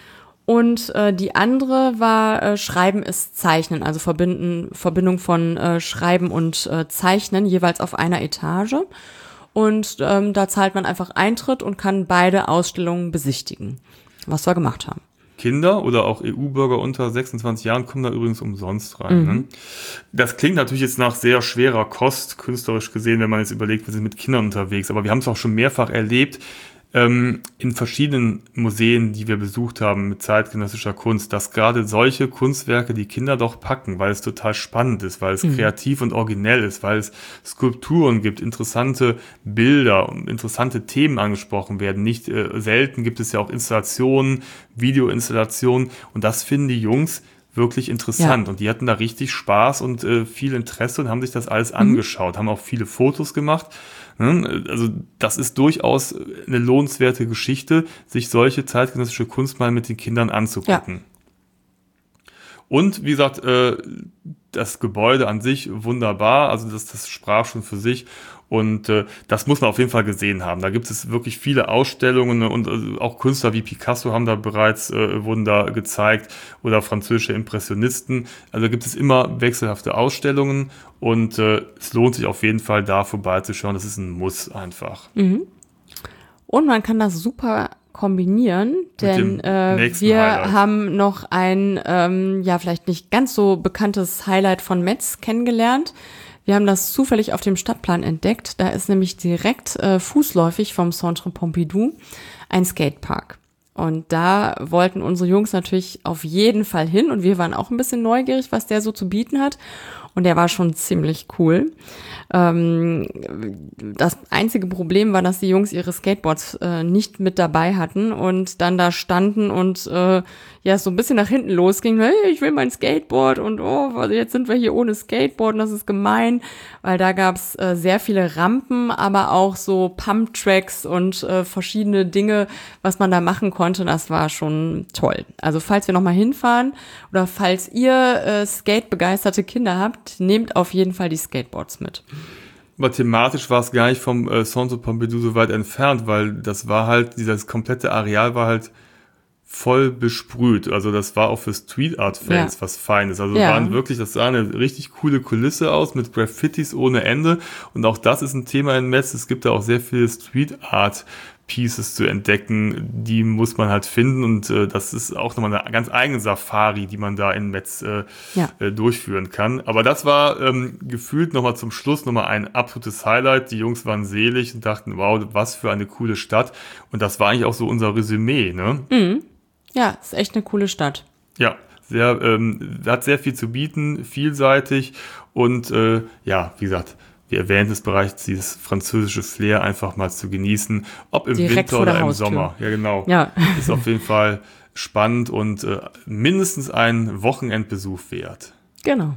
Und äh, die andere war äh, Schreiben ist Zeichnen, also verbinden, Verbindung von äh, Schreiben und äh, Zeichnen, jeweils auf einer Etage. Und ähm, da zahlt man einfach Eintritt und kann beide Ausstellungen besichtigen, was wir gemacht haben. Kinder oder auch E U-Bürger unter sechsundzwanzig Jahren kommen da übrigens umsonst rein. Mhm. Ne? Das klingt natürlich jetzt nach sehr schwerer Kost, künstlerisch gesehen, wenn man jetzt überlegt, wir sind mit Kindern unterwegs. Aber wir haben es auch schon mehrfach erlebt, ähm, in verschiedenen Museen, die wir besucht haben mit zeitgenössischer Kunst, dass gerade solche Kunstwerke die Kinder doch packen, weil es total spannend ist, weil es mhm. kreativ und originell ist, weil es Skulpturen gibt, interessante Bilder und interessante Themen angesprochen werden. Nicht äh, selten gibt es ja auch Installationen, Videoinstallationen, und das finden die Jungs wirklich interessant. Ja. Und die hatten da richtig Spaß und äh, viel Interesse und haben sich das alles mhm. angeschaut, haben auch viele Fotos gemacht. Also das ist durchaus eine lohnenswerte Geschichte, sich solche zeitgenössische Kunst mal mit den Kindern anzugucken. Ja. Und wie gesagt, das Gebäude an sich wunderbar, also das, das sprach schon für sich. Und äh, das muss man auf jeden Fall gesehen haben. Da gibt es wirklich viele Ausstellungen und äh, auch Künstler wie Picasso haben da bereits, äh, wurden da gezeigt, oder französische Impressionisten. Also gibt es immer wechselhafte Ausstellungen und äh, es lohnt sich auf jeden Fall da vorbeizuschauen. Das ist ein Muss einfach. Mhm. Und man kann das super kombinieren, denn äh, wir Highlight. haben noch ein, ähm, ja vielleicht nicht ganz so bekanntes Highlight von Metz kennengelernt. Wir haben das zufällig auf dem Stadtplan entdeckt. Da ist nämlich direkt äh, fußläufig vom Centre Pompidou ein Skatepark. Und da wollten unsere Jungs natürlich auf jeden Fall hin. Und wir waren auch ein bisschen neugierig, was der so zu bieten hat. Und der war schon ziemlich cool. Ähm, das einzige Problem war, dass die Jungs ihre Skateboards äh, nicht mit dabei hatten und dann da standen und äh, ja, so ein bisschen nach hinten losging. Hey, ich will mein Skateboard und oh, jetzt sind wir hier ohne Skateboard und das ist gemein, weil da gab's äh, sehr viele Rampen, aber auch so Pump-Tracks und äh, verschiedene Dinge, was man da machen konnte. Das war schon toll. Also falls wir nochmal hinfahren oder falls ihr äh, Skate-begeisterte Kinder habt, nehmt auf jeden Fall die Skateboards mit. Aber thematisch war es gar nicht vom äh, Centre Pompidou so weit entfernt, weil das war halt, dieses komplette Areal war halt voll besprüht. Also das war auch für Street Art Fans ja. was Feines. Also ja. waren wirklich, das sah eine richtig coole Kulisse aus mit Graffitis ohne Ende. Und auch das ist ein Thema in Metz. Es gibt da auch sehr viele Street Art Pieces zu entdecken, die muss man halt finden, und äh, das ist auch nochmal eine ganz eigene Safari, die man da in Metz äh, ja. äh, durchführen kann. Aber das war ähm, gefühlt nochmal zum Schluss nochmal ein absolutes Highlight. Die Jungs waren selig und dachten, wow, was für eine coole Stadt. Und das war eigentlich auch so unser Resümee, ne? Mhm. Ja, ist echt eine coole Stadt. Ja, sehr, ähm, hat sehr viel zu bieten, vielseitig und äh, ja, wie gesagt, wir erwähnten es bereits, dieses französische Flair einfach mal zu genießen, ob im Direkt Winter oder im Haustür. Sommer. Ja, genau. Ja. Ist auf jeden Fall spannend und äh, mindestens ein Wochenendbesuch wert. Genau.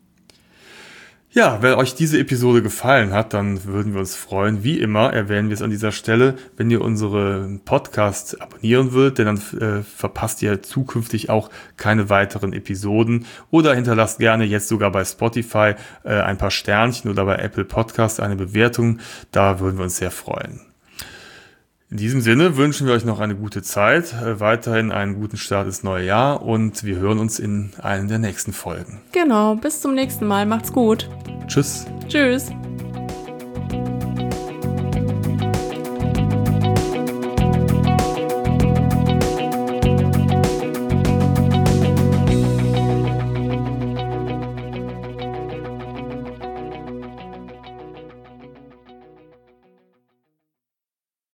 Ja, wenn euch diese Episode gefallen hat, dann würden wir uns freuen. Wie immer erwähnen wir es an dieser Stelle, wenn ihr unsere Podcast abonnieren würdet, denn dann äh, verpasst ihr zukünftig auch keine weiteren Episoden. Oder hinterlasst gerne jetzt sogar bei Spotify äh, ein paar Sternchen oder bei Apple Podcast eine Bewertung. Da würden wir uns sehr freuen. In diesem Sinne wünschen wir euch noch eine gute Zeit, äh, weiterhin einen guten Start ins neue Jahr, und wir hören uns in einer der nächsten Folgen. Genau, bis zum nächsten Mal. Macht's gut. Tschüss. Tschüss.